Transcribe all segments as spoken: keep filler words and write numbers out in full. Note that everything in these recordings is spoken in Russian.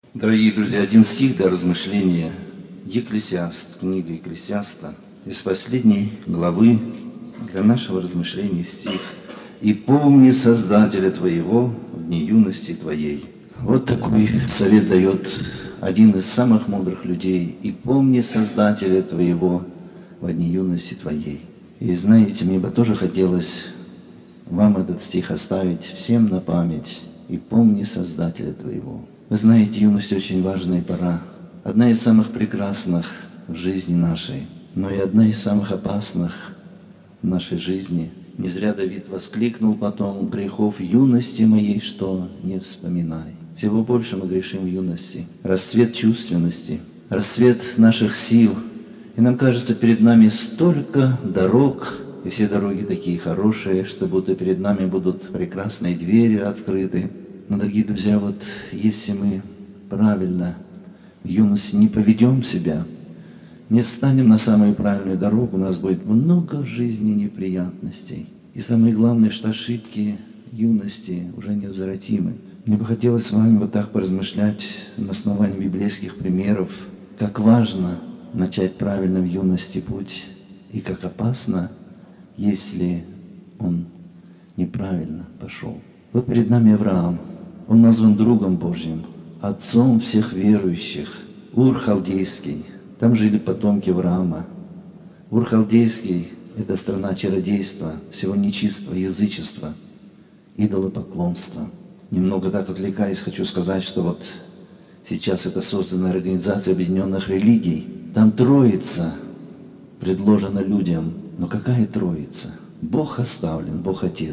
Дорогие друзья, один стих для размышления. Екклесиаст, книга Екклесиаста, из последней главы для нашего размышления стих. «И помни Создателя твоего в дни юности твоей». Вот такой совет дает один из самых мудрых людей. «И помни Создателя твоего в дни юности твоей». И знаете, мне бы тоже хотелось вам этот стих оставить всем на память. «И помни Создателя твоего». Вы знаете, юность очень важная пора. Одна из самых прекрасных в жизни нашей, но и одна из самых опасных в нашей жизни. Не зря Давид воскликнул потом: «Грехов юности моей что не вспоминай». Всего больше мы грешим в юности. Расцвет чувственности, расцвет наших сил. И нам кажется, перед нами столько дорог, и все дороги такие хорошие, что будто перед нами будут прекрасные двери открыты. Но, дорогие друзья, вот если мы правильно в юности не поведем себя, не встанем на самую правильную дорогу, у нас будет много в жизни неприятностей. И самое главное, что ошибки юности уже невозвратимы. Мне бы хотелось с вами вот так поразмышлять на основании библейских примеров, как важно начать правильно в юности путь, и как опасно, если он неправильно пошел. Вот перед нами Авраам. Он назван другом Божьим, отцом всех верующих. Ур Халдейский. Там жили потомки Авраама. Ур Халдейский – это страна чародейства, всего нечистого, язычества, идолопоклонства. Немного так отвлекаясь, хочу сказать, что вот сейчас это создана Организация Объединенных Религий. Там Троица предложена людям. Но какая Троица? Бог оставлен, Бог Отец.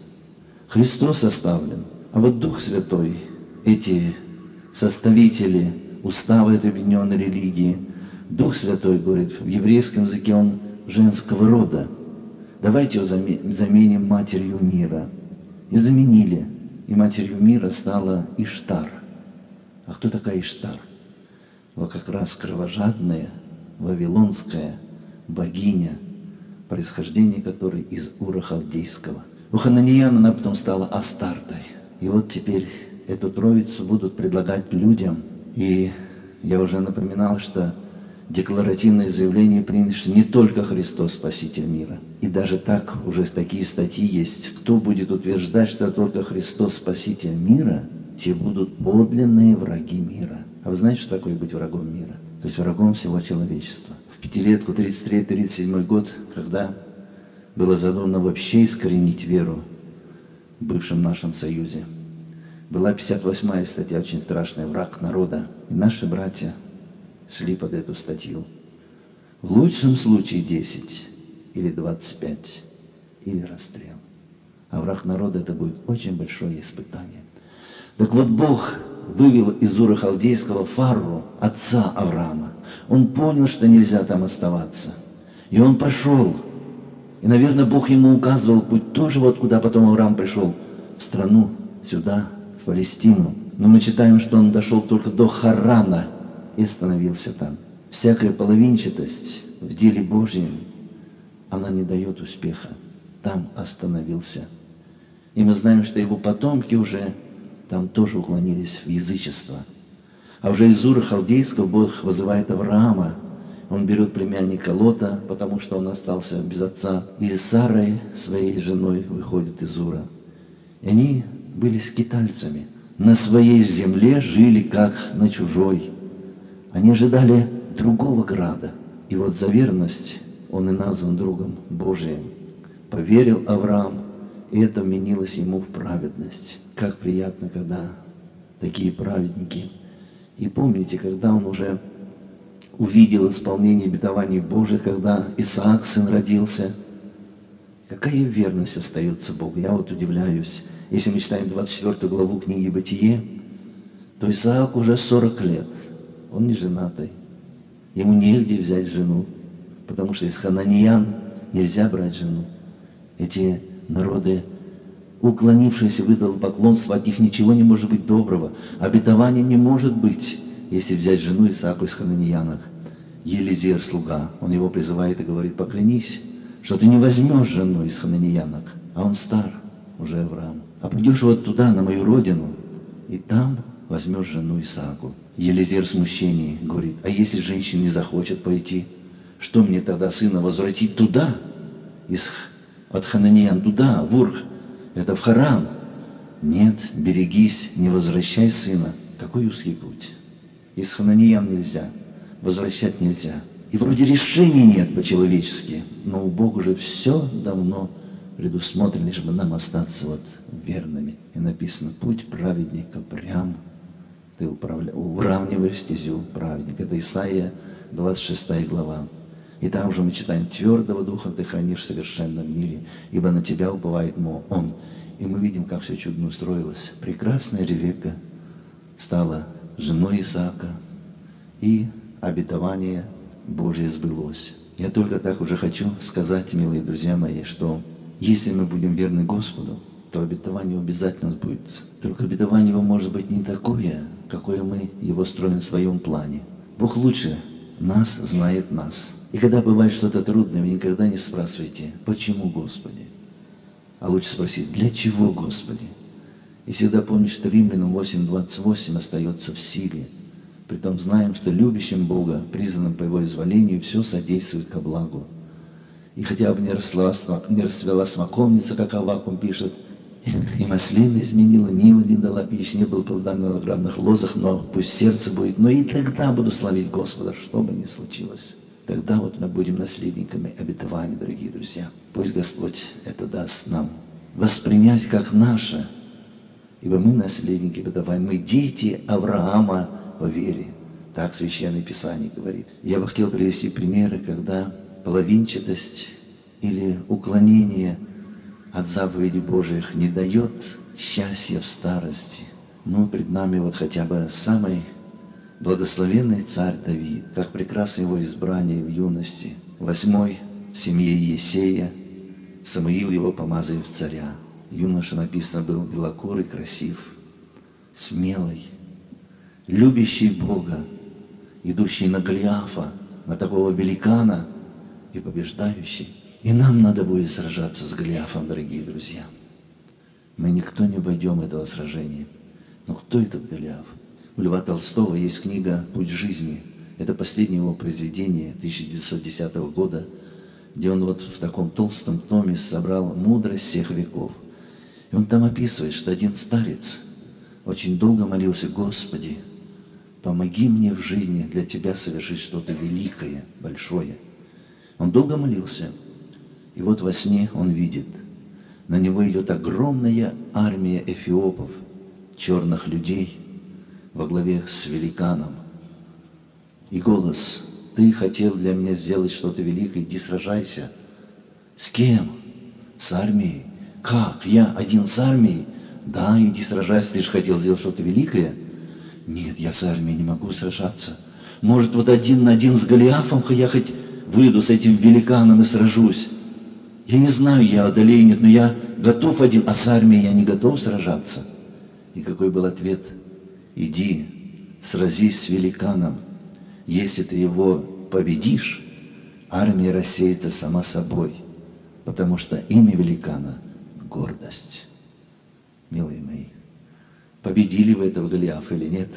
Христос оставлен. А вот Дух Святой, эти составители устава этой объединенной религии, Дух Святой, говорит, в еврейском языке он женского рода. Давайте его заменим матерью мира. И заменили. И матерью мира стала Иштар. А кто такая Иштар? Вот как раз кровожадная вавилонская богиня, происхождение которой из Ура Халдейского. У хананеян она потом стала Астартой. И вот теперь эту троицу будут предлагать людям. И я уже напоминал, что декларативное заявление принято не только Христос Спаситель мира. И даже так уже такие статьи есть. Кто будет утверждать, что только Христос Спаситель мира, те будут подлинные враги мира. А вы знаете, что такое быть врагом мира? То есть врагом всего человечества. В пятилетку тридцать третий тридцать седьмой год, когда было задумано вообще искоренить веру в бывшем нашем союзе, была пятьдесят восьмая статья, очень страшная, враг народа. И наши братья шли под эту статью. В лучшем случае десять или двадцать пять, или расстрел. А враг народа — это будет очень большое испытание. Так вот, Бог вывел из Ура Халдейского Фарру, отца Авраама. Он понял, что нельзя там оставаться. И он пошел. И, наверное, Бог ему указывал путь тоже, вот куда потом Авраам пришел, в страну, сюда, в Палестину. Но мы читаем, что он дошел только до Харана и остановился там. Всякая половинчатость в деле Божьем, она не дает успеха. Там остановился. И мы знаем, что его потомки уже там тоже уклонились в язычество. А уже из Ура Халдейского Бог вызывает Авраама. Он берет племянника Лота, потому что он остался без отца. И с Сарой, своей женой, выходит из Ура. И они были скитальцами. На своей земле жили, как на чужой. Они ожидали другого града. И вот за верность он и назван другом Божиим. Поверил Авраам, и это вменилось ему в праведность. Как приятно, когда такие праведники. И помните, когда он уже увидел исполнение обетований Божьих, когда Исаак, сын, родился, какая верность остается Богу? Я вот удивляюсь. Если мы читаем двадцать четвёртую главу книги Бытие, то Исаак уже сорок лет. Он не женатый. Ему негде взять жену, потому что из хананеян нельзя брать жену. Эти народы, уклонившиеся в идолопоклонство, от них ничего не может быть доброго. Обетования не может быть, если взять жену Исааку из хананеянок. Елизер, слуга, он его призывает и говорит: поклянись, что ты не возьмешь жену из хананеянок. А он стар, уже Авраам. А пойдешь вот туда, на мою родину, и там возьмешь жену Исааку. Елизер в смущении говорит: а если женщина не захочет пойти, что мне тогда сына возвратить туда, из, от Хананеян туда, в Ур, это в Харан? Нет, берегись, не возвращай сына. Какой узкий путь. Из Хананеян нельзя, возвращать нельзя. И вроде решений нет по-человечески, но у Бога уже все давно предусмотрено, лишь бы нам остаться вот верными. И написано: путь праведника прям, ты управля... уравниваешь стезю праведника. Это Исаия, двадцать шестая глава. И там уже мы читаем: твердого духа ты хранишь в совершенном мире, ибо на тебя уповает Он. И мы видим, как все чудно устроилось. Прекрасная Ревекка стала женой Исаака, и обетование Божье сбылось. Я только так уже хочу сказать, милые друзья мои, что если мы будем верны Господу, то обетование обязательно сбудется. Только обетование его может быть не такое, какое мы его строим в своем плане. Бог лучше нас знает нас. И когда бывает что-то трудное, вы никогда не спрашивайте: почему, Господи? А лучше спросить: для чего, Господи? И всегда помнить, что Римлянам восемь двадцать восемь остается в силе. Притом знаем, что любящим Бога, призванным по Его изволению, все содействует ко благу. И хотя бы не росла, не расцвела смоковница, как Аввакум пишет, и маслина изменила, нива не дала пищи, не было плода на виноградных лозах, но пусть сердце будет. Но и тогда буду славить Господа, что бы ни случилось. Тогда вот мы будем наследниками обетования, дорогие друзья. Пусть Господь это даст нам воспринять как наше, ибо мы наследники обетования, мы дети Авраама по вере. Так Священное Писание говорит. Я бы хотел привести примеры, когда половинчатость или уклонение от заповедей Божьих не дает счастья в старости. Ну, пред нами вот хотя бы самый благословенный царь Давид, как прекрасно его избрание в юности. Восьмой в семье Иессея, Самуил его помазали в царя. Юноша, написано, был белокурый, красив, смелый, любящий Бога, идущий на Голиафа, на такого великана и побеждающий. И нам надо будет сражаться с Голиафом, дорогие друзья. Мы никто не войдем в этого сражения. Но кто этот Голиаф? У Льва Толстого есть книга «Путь жизни». Это последнее его произведение тысяча девятьсот десятого года, где он вот в таком толстом томе собрал мудрость всех веков. И он там описывает, что один старец очень долго молился: Господи, помоги мне в жизни для Тебя совершить что-то великое, большое. Он долго молился, и вот во сне он видит, на него идет огромная армия эфиопов, черных людей, во главе с великаном. И голос: ты хотел для меня сделать что-то великое, иди сражайся. С кем? С армией. Как? Я один с армией? Да, иди сражайся, ты же хотел сделать что-то великое. Нет, я с армией не могу сражаться. Может, вот один на один с Голиафом я хоть выйду с этим великаном и сражусь. Я не знаю, я одолею, нет, но я готов один, а с армией я не готов сражаться. И какой был ответ? Иди, сразись с великаном. Если ты его победишь, армия рассеется сама собой, потому что имя великана — гордость. Милые мои, победили вы этого Голиафа или нет?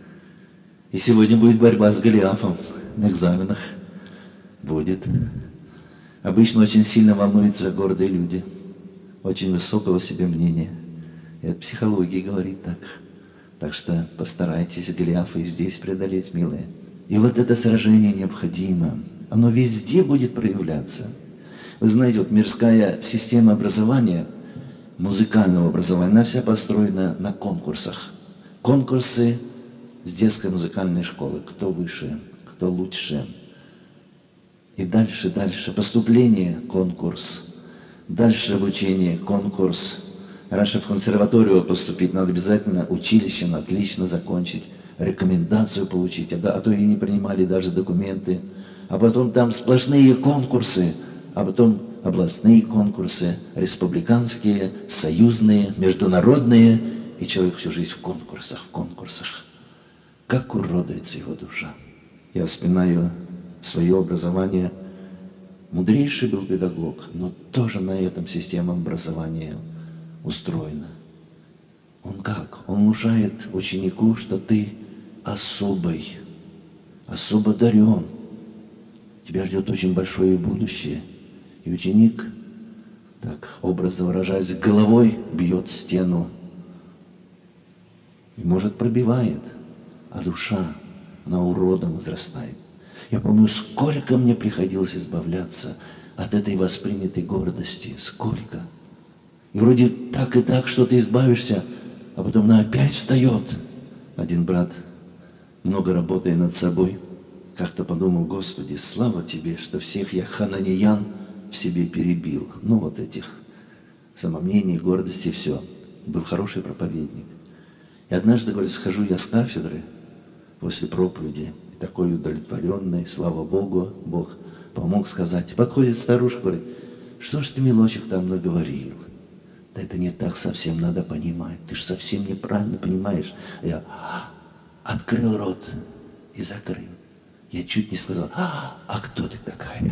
И сегодня будет борьба с Голиафом на экзаменах. Будет. Обычно очень сильно волнуются гордые люди, очень высокого себе мнения. И это психология говорит так. Так что постарайтесь Голиафа и здесь преодолеть, милые. И вот это сражение необходимо. Оно везде будет проявляться. Вы знаете, вот мирская система образования, музыкального образования, она вся построена на конкурсах. Конкурсы с детской музыкальной школы. Кто выше, кто лучше. И дальше, дальше. Поступление – конкурс. Дальше обучение – конкурс. Раньше в консерваторию поступить надо обязательно училище, надо отлично закончить, рекомендацию получить, а, а то и не принимали даже документы. А потом там сплошные конкурсы, а потом областные конкурсы, республиканские, союзные, международные, и человек всю жизнь в конкурсах, в конкурсах. Как уродуется его душа. Я вспоминаю свое образование. Мудрейший был педагог, но тоже на этом система образования устроена. Он как? Он внушает ученику, что ты особый, особо одарен. Тебя ждет очень большое будущее. И ученик, так образно выражаясь, головой бьет стену. И, может, пробивает, а душа, она уродом возрастает. Я помню, сколько мне приходилось избавляться от этой воспринятой гордости. Сколько. И вроде так и так что-то избавишься, а потом она опять встает. Один брат, много работая над собой, как-то подумал: Господи, слава Тебе, что всех я хананеян в себе перебил. Ну вот этих самомнений, гордости, все. Был хороший проповедник. И однажды, говорит, схожу я с кафедры после проповеди, и такой удовлетворенный, слава Богу, Бог помог сказать. Подходит старушка, говорит: что ж ты, милочек, там наговорил? Да это не так совсем надо понимать. Ты же совсем неправильно понимаешь. Я открыл рот и закрыл. Я чуть не сказал: а, а кто ты такая?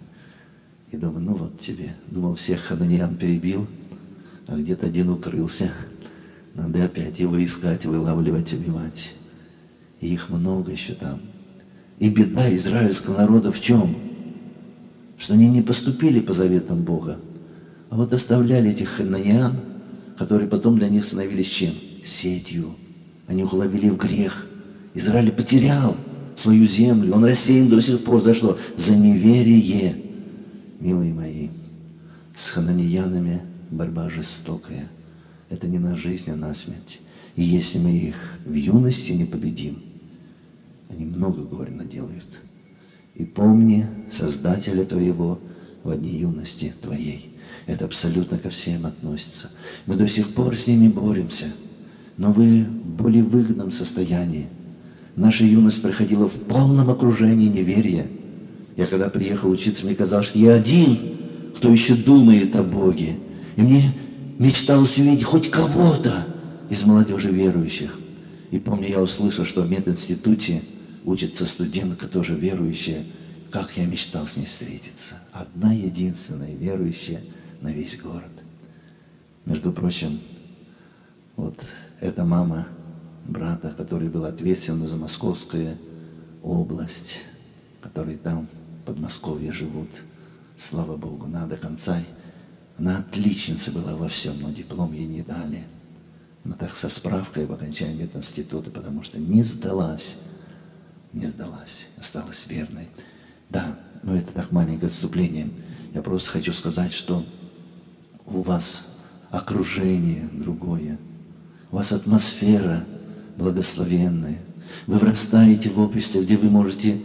И думаю, ну вот тебе. Думал, всех хананеян перебил, а где-то один укрылся. Надо опять его искать, вылавливать, убивать. И их много еще там. И беда израильского народа в чем? Что они не поступили по заветам Бога, а вот оставляли этих хананеян, которые потом для них становились чем? Сетью. Они их уловили в грех. Израиль потерял свою землю. Он рассеян до сих пор. За что? За неверие. Милые мои, с хананеянами борьба жестокая. Это не на жизнь, а на смерть. И если мы их в юности не победим, они много горя наделают. И помни Создателя твоего в дни юности твоей. Это абсолютно ко всем относится. Мы до сих пор с ними боремся, но вы в более выгодном состоянии. Наша юность проходила в полном окружении неверия. Я когда приехал учиться, мне казалось, что я один, кто еще думает о Боге. И мне мечталось увидеть хоть кого-то из молодежи верующих. И помню, я услышал, что в мединституте учится студентка, тоже верующая. Как я мечтал с ней встретиться. Одна единственная верующая на весь город. Между прочим, вот эта мама брата, который был ответственен за Московскую область, которые там, в Подмосковье, живут, слава Богу, на до конца. Она отличница была во всем, но диплом ей не дали. Она так со справкой в окончании мединститута, потому что не сдалась, не сдалась, осталась верной. Да, но это так маленькое отступление. Я просто хочу сказать, что у вас окружение другое, у вас атмосфера благословенная. Вы вырастаете в обществе, где вы можете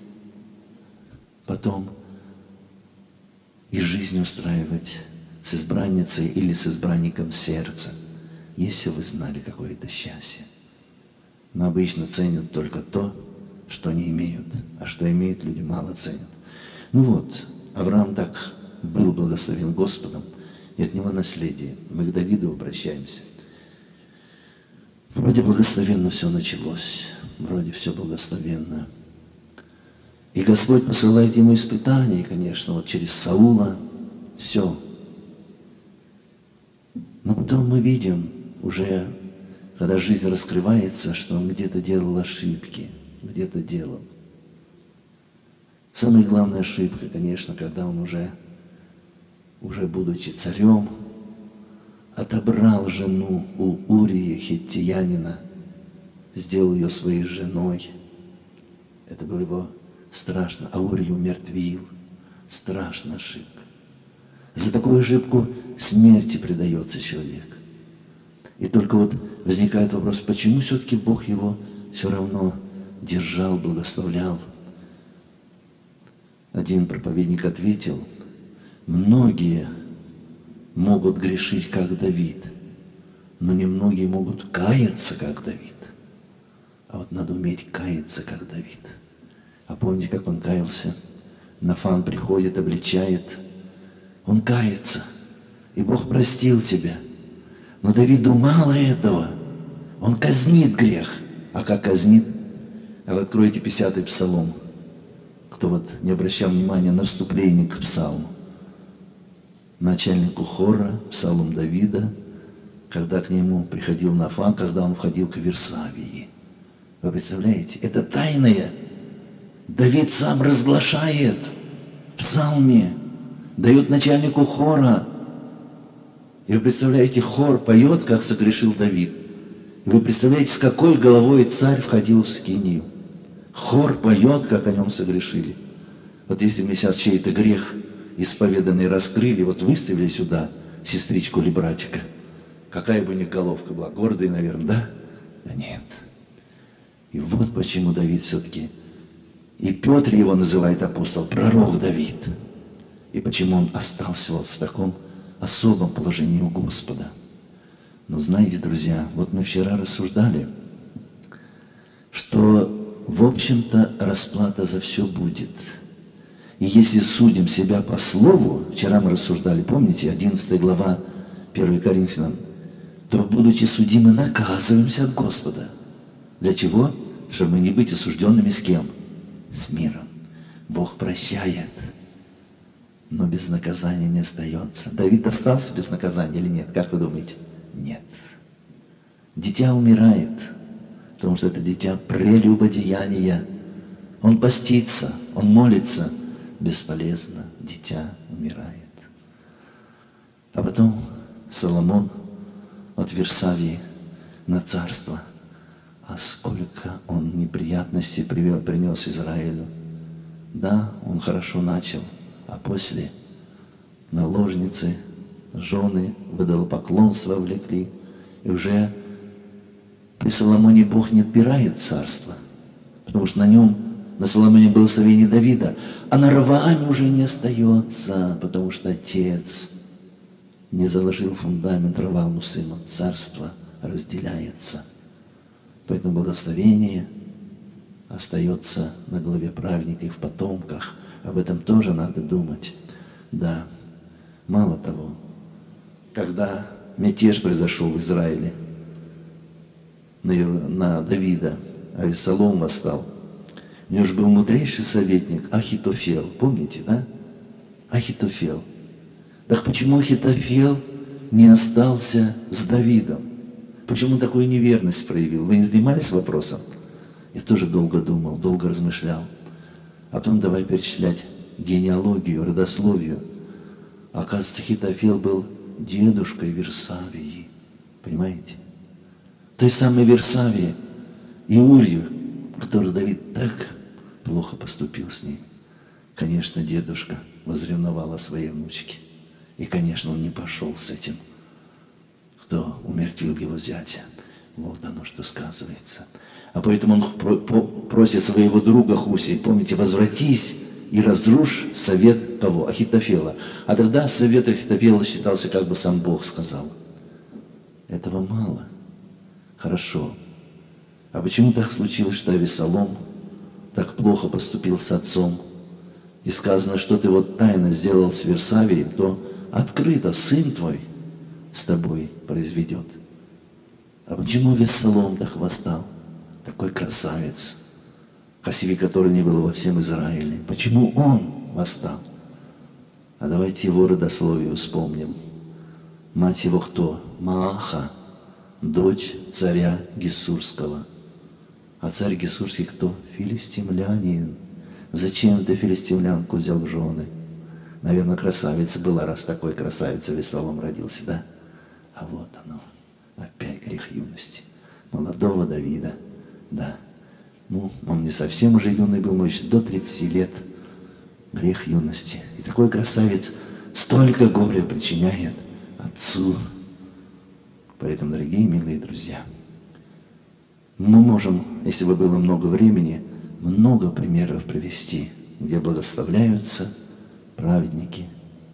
потом и жизнь устраивать с избранницей или с избранником сердца, если вы знали, какое это счастье. Но обычно ценят только то, что они имеют, а что имеют, люди мало ценят. Ну вот, Авраам так был благословен Господом, и от него наследие. Мы к Давиду обращаемся. Вроде благословенно все началось, вроде все благословенно. И Господь посылает ему испытания, и, конечно, вот через Саула все. Но потом мы видим уже, когда жизнь раскрывается, что он где-то делал ошибки, где-то делал. Самая главная ошибка, конечно, когда он уже, уже будучи царем, отобрал жену у Урии хиттиянина, сделал ее своей женой. Это было его страшно. А Урию умертвил. Страшная ошибка. За такую ошибку смерти предается человек. И только вот возникает вопрос, почему все-таки Бог его все равно держал, благословлял? Один проповедник ответил: многие могут грешить, как Давид, но немногие могут каяться, как Давид. А вот надо уметь каяться, как Давид. А помните, как он каялся? Нафан приходит, обличает. Он кается. И Бог простил тебя. Но Давиду мало этого. Он казнит грех. А как казнит? А вы откроете пятидесятый псалом. Кто вот не обращал внимания на вступление к псалму. Начальнику хора, псалом Давида, когда к нему приходил Нафан, когда он входил к Версавии. Вы представляете? Это тайное. Давид сам разглашает в псалме, дает начальнику хора. И вы представляете, хор поет, как согрешил Давид. И вы представляете, с какой головой царь входил в скинию. Хор поет, как о нем согрешили. Вот если мы сейчас чей-то грех исповеданный раскрыли, вот выставили сюда сестричку или братика, какая бы у них головка была, гордая, наверное, да? Да нет. И вот почему Давид все-таки, и Петр его называет апостол, пророк Давид. И почему он остался вот в таком особом положении у Господа. Но знаете, друзья, вот мы вчера рассуждали, что, в общем-то, расплата за все будет. И если судим себя по слову, вчера мы рассуждали, помните, одиннадцатая глава первое Коринфянам, то, будучи судимы, наказываемся от Господа. Для чего? Чтобы не быть осужденными с кем? С миром. Бог прощает, но без наказания не остается. Давид остался без наказания или нет? Как вы думаете? Нет. Дитя умирает, потому что это дитя прелюбодеяния. Он постится, он молится, бесполезно, дитя умирает. А потом Соломон от Версавии на царство. А сколько он неприятностей привел, принес Израилю. Да, он хорошо начал, а после наложницы, жены в идолопоклонство влекли. И уже при Соломоне Бог не отбирает царство, потому что на нем, на Соломоне благословение Давида, а на Равааме уже не остается, потому что отец не заложил фундамент Равааму сыну. Царство разделяется. Поэтому благословение остается на главе праведника и в потомках. Об этом тоже надо думать. Да, мало того, когда мятеж произошел в Израиле на, на Давида, а Авессалом восстал, у него же был мудрейший советник Ахитофел. Помните, да? Ахитофел. Так почему Ахитофел не остался с Давидом? Почему такую неверность проявил? Вы не занимались вопросом? Я тоже долго думал, долго размышлял. А потом давай перечислять генеалогию, родословию. Оказывается, Ахитофел был дедушкой Версавии. Понимаете? Той самой Версавии и Урию, который Давид так плохо поступил с ней. Конечно, дедушка возревновал о своей внучке. И, конечно, он не пошел с этим, кто умертвил его зятя. Вот оно, что сказывается. А поэтому он просит своего друга Хусей, помните, возвратись и разрушь совет кого? Ахитофела. А тогда совет Ахитофела считался, как бы сам Бог сказал. Этого мало. Хорошо. А почему так случилось, что Авессалом так плохо поступил с отцом? И сказано, что ты вот тайно сделал с Версавией, то открыто сын твой с тобой произведет. А почему Авессалом так восстал? Такой красавец, красивее которого не было во всем Израиле. Почему он восстал? А давайте его родословие вспомним. Мать его кто? Мааха, дочь царя Гессурского. А царь Гессурский кто? Филистимлянин. Зачем ты филистимлянку взял в жены? Наверное, красавица была, раз такой красавец Авессалом родился, да? А вот оно, опять грех юности. Молодого Давида, да. Ну, он не совсем уже юный был, но еще до тридцати лет. Грех юности. И такой красавец столько горя причиняет отцу. Поэтому, дорогие, милые друзья, мы можем, если бы было много времени, много примеров привести, где благословляются праведники,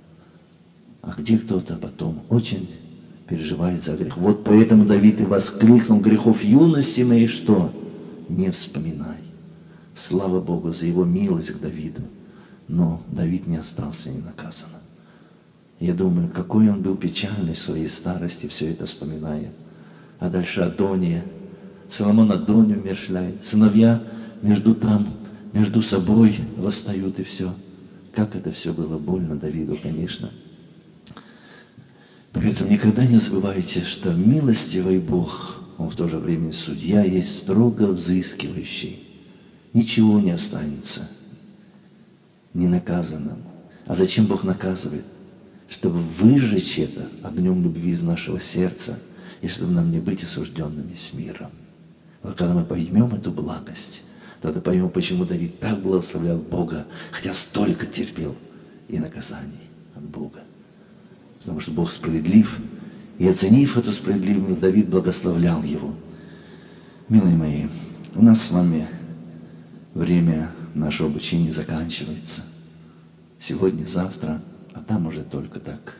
а где кто-то потом очень переживает за грех. Вот поэтому Давид и воскликнул: грехов юности моей что? Не вспоминай. Слава Богу за его милость к Давиду. Но Давид не остался ненаказанным. Я думаю, какой он был печальный в своей старости, все это вспоминая. А дальше Адония. Соломон Адонию умерщвляет. Сыновья между там, между собой восстают и все. Как это все было больно Давиду, конечно. Поэтому никогда не забывайте, что милостивый Бог, Он в то же время судья, есть строго взыскивающий. Ничего не останется ненаказанным. А зачем Бог наказывает? Чтобы выжечь это огнем любви из нашего сердца, и чтобы нам не быть осужденными с миром. Вот когда мы поймем эту благость, тогда поймем, почему Давид так благословлял Бога, хотя столько терпел и наказаний от Бога. Потому что Бог справедлив, и оценив эту справедливость, Давид благословлял его. Милые мои, у нас с вами время нашего обучения заканчивается. Сегодня, завтра, а там уже только так.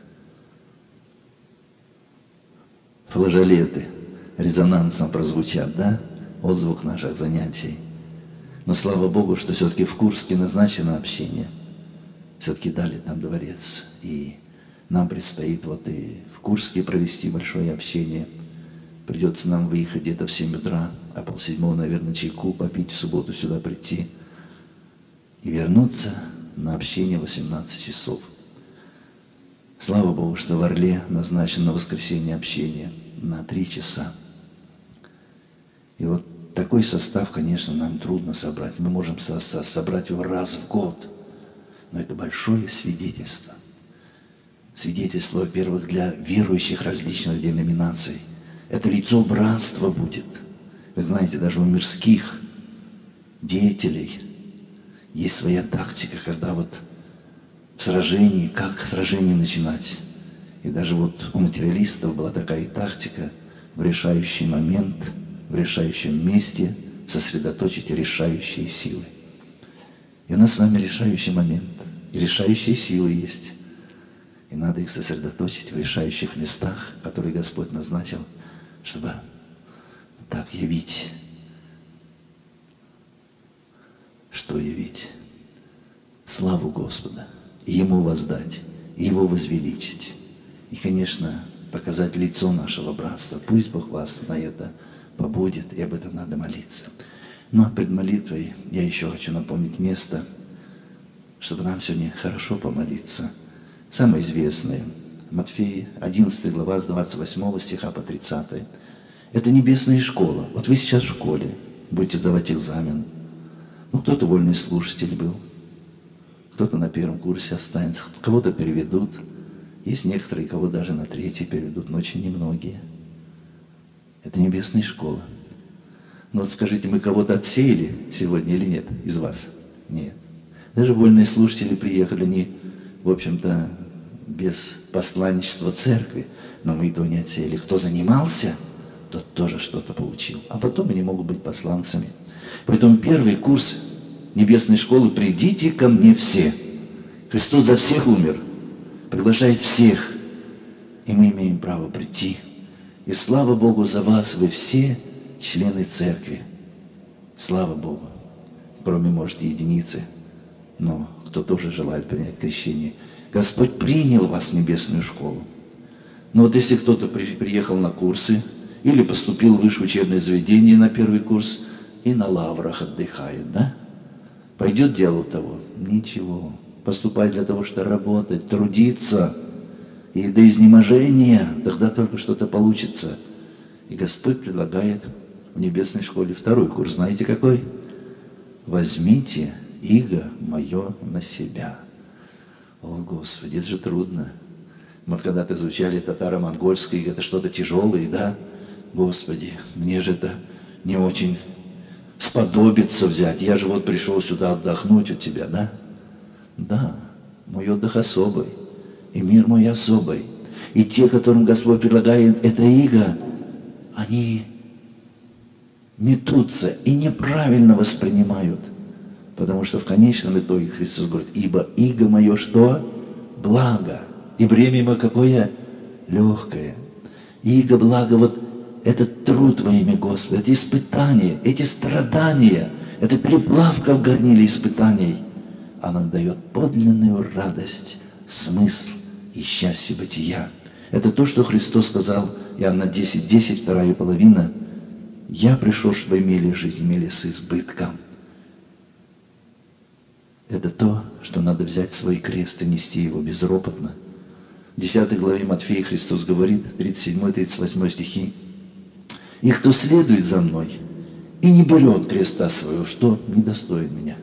Флажолеты резонансом прозвучат, да? Отзвук наших занятий. Но слава Богу, что все-таки в Курске назначено общение. Все-таки дали там дворец. И нам предстоит вот и в Курске провести большое общение. Придется нам выехать где-то в семь утра, а полседьмого, наверное, чайку попить, в субботу сюда прийти. И вернуться на общение в восемнадцать часов. Слава Богу, что в Орле назначено на воскресенье общение на три часа. И вот такой состав, конечно, нам трудно собрать. Мы можем со со собрать его раз в год. Но это большое свидетельство. Свидетельство, во-первых, для верующих различных деноминаций. Это лицо братства будет. Вы знаете, даже у мирских деятелей есть своя тактика, когда вот в сражении, как сражение начинать. И даже вот у материалистов была такая тактика в решающий момент, в решающем месте сосредоточить решающие силы. И у нас с вами решающий момент, и решающие силы есть. И надо их сосредоточить в решающих местах, которые Господь назначил, чтобы так явить. Что явить? Славу Господа, и Ему воздать, и Его возвеличить. И, конечно, показать лицо нашего братства. Пусть Бог вас на это побудет, и об этом надо молиться. Ну а пред молитвой я еще хочу напомнить место, чтобы нам сегодня хорошо помолиться. Самое известное, Матфея, одиннадцатая глава, с двадцать восьмого стиха по тридцатый. Это небесная школа. Вот вы сейчас в школе, будете сдавать экзамен. Ну, кто-то вольный слушатель был, кто-то на первом курсе останется, кого-то переведут. Есть некоторые, кого даже на третий переведут, но очень немногие. Это небесная школа. Но вот скажите, мы кого-то отсеяли сегодня или нет из вас? Нет. Даже вольные слушатели приехали не, в общем-то, без посланничества церкви, но мы и то не отсеяли. Кто занимался, тот тоже что-то получил. А потом они могут быть посланцами. Поэтому первый курс небесной школы «Придите ко мне все». Христос за всех умер, приглашает всех, и мы имеем право прийти. И слава Богу за вас, вы все члены церкви. Слава Богу. Кроме, может, единицы, но кто тоже желает принять крещение. Господь принял вас в небесную школу. Но вот если кто-то приехал на курсы или поступил в высшее учебное заведение на первый курс и на лаврах отдыхает, да? Пойдет дело того? Ничего. Поступать для того, чтобы работать, трудиться. И до изнеможения, тогда только что-то получится. И Господь предлагает в небесной школе второй курс. Знаете какой? Возьмите иго мое на себя. О, Господи, это же трудно. Мы когда-то изучали татаро-монгольское, это что-то тяжелое, да? Господи, мне же это не очень сподобится взять. Я же вот пришел сюда отдохнуть от Тебя, да? Да, мой отдых особый, и мир мой особый. И те, которым Господь предлагает это иго, они метутся и неправильно воспринимают. Потому что в конечном итоге Христос говорит, ибо иго мое что? Благо. И бремя мое какое? Легкое. Иго, благо, вот этот труд во имя Господа, эти испытания, эти страдания, это переплавка в горниле испытаний, она дает подлинную радость, смысл и счастье бытия. Это то, что Христос сказал, Иоанна десять, десять, вторая половина. Я пришел, чтобы имели жизнь, имели с избытком. Это то, что надо взять свой крест и нести его безропотно. десятой главе Матфея Христос говорит, тридцать седьмой тридцать восьмой стихи. «И кто следует за мной и не берет креста своего, что недостоин меня».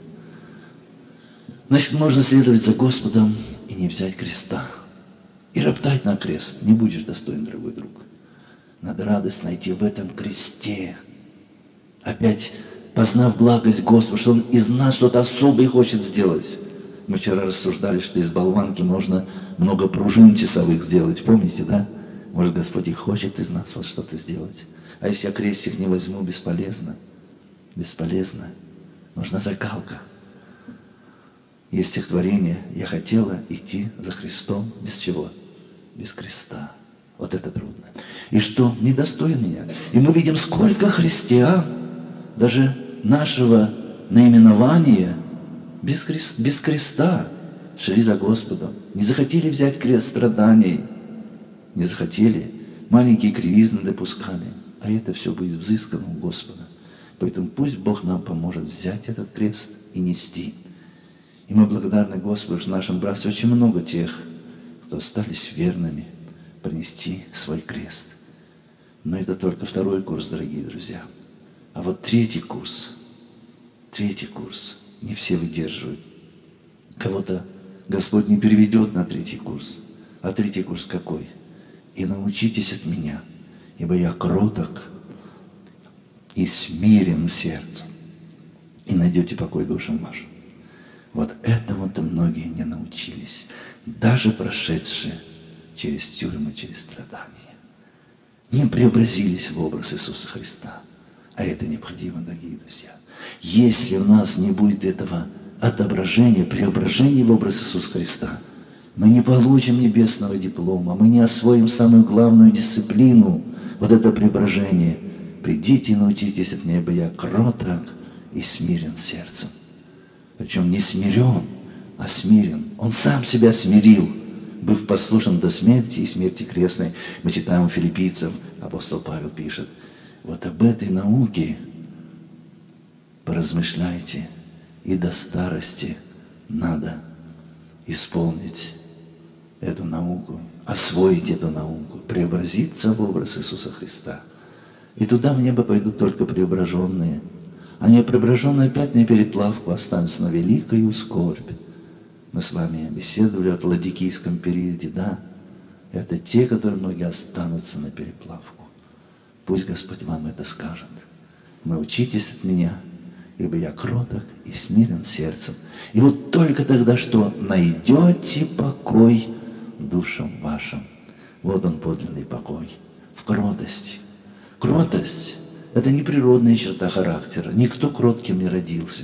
Значит, можно следовать за Господом и не взять креста. И роптать на крест не будешь достоин, дорогой друг. Надо радость найти в этом кресте. Опять познав благость Господа, что Он из нас что-то особое хочет сделать. Мы вчера рассуждали, что из болванки можно много пружин часовых сделать. Помните, да? Может, Господь и хочет из нас вот что-то сделать. А если я крестик не возьму, бесполезно. Бесполезно. Нужна закалка. Есть стихотворение: «Я хотела идти за Христом без чего? Без креста». Вот это трудно. И что? Недостоин меня. И мы видим, сколько христиан, даже нашего наименования, без креста, без креста шли за Господом. Не захотели взять крест страданий. Не захотели. Маленькие кривизны допускали. А это все будет взыскано у Господа. Поэтому пусть Бог нам поможет взять этот крест и нести. И мы благодарны Господу, что в нашем братстве очень много тех, кто остались верными принести свой крест. Но это только второй курс, дорогие друзья. А вот третий курс, третий курс, не все выдерживают. Кого-то Господь не переведет на третий курс. А третий курс какой? «И научитесь от меня, ибо я кроток и смирен сердцем, и найдете покой душам вашим». Вот этому-то многие не научились, даже прошедшие через тюрьмы, через страдания. Не преобразились в образ Иисуса Христа. А это необходимо, дорогие друзья. Если у нас не будет этого отображения, преображения в образ Иисуса Христа, мы не получим небесного диплома, мы не освоим самую главную дисциплину, вот это преображение. «Придите и научитесь от меня, ибо я кроток и смирен сердцем». Причем не смирен, а смирен. Он сам себя смирил, быв послушен до смерти и смерти крестной. Мы читаем у филиппийцев, апостол Павел пишет: вот об этой науке поразмышляйте, и до старости надо исполнить эту науку, освоить эту науку, преобразиться в образ Иисуса Христа. И туда в небо пойдут только преображенные. А не преображенные опять на переплавку останутся на великую скорбь. Мы с вами беседовали о ладикийском периоде, да? Это те, которые многие останутся на переплавку. Пусть Господь вам это скажет. Научитесь от меня, ибо я кроток и смирен сердцем. И вот только тогда что? Найдете покой душам вашим. Вот он, подлинный покой. В кротости. Кротость – это не природная черта характера. Никто кротким не родился.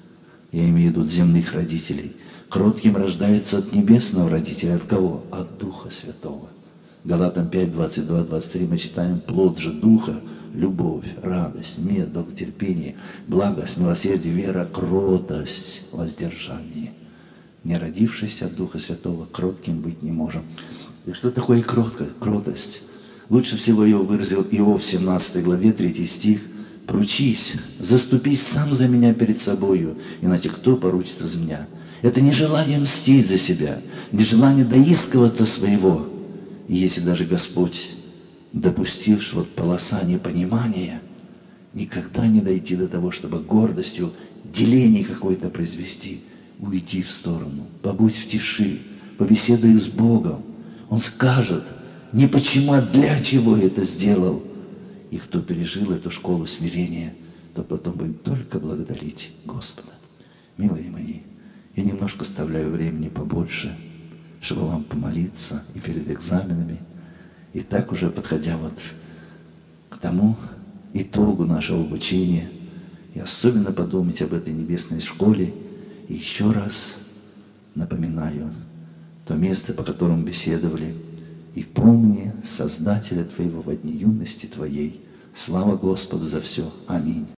Я имею в виду земных родителей. Кротким рождается от небесного родителя. От кого? От Духа Святого. Галатам пять, двадцать два, двадцать три мы читаем: плод же Духа – любовь, радость, мир, долготерпение, благость, милосердие, вера, кротость, воздержание. Не родившись от Духа Святого, кротким быть не можем. И что такое кроткость? Кротость. Лучше всего его выразил Иов в семнадцатой главе, третий стих. «Поручись, заступись сам за меня перед собою, иначе кто поручится за меня?» Это не желание мстить за себя, не желание доискиваться своего. И если даже Господь допустил, что вот полоса непонимания, никогда не дойти до того, чтобы гордостью деление какое-то произвести. Уйди в сторону, побудь в тиши, побеседуй с Богом. Он скажет не почему, а для чего это сделал. И кто пережил эту школу смирения, то потом будет только благодарить Господа. Милые мои, я немножко оставляю времени побольше, чтобы вам помолиться и перед экзаменами. И так уже подходя вот к тому итогу нашего обучения, и особенно подумать об этой небесной школе. И еще раз напоминаю то место, по которому беседовали. «И помни Создателя твоего во дни юности твоей». Слава Господу за все. Аминь.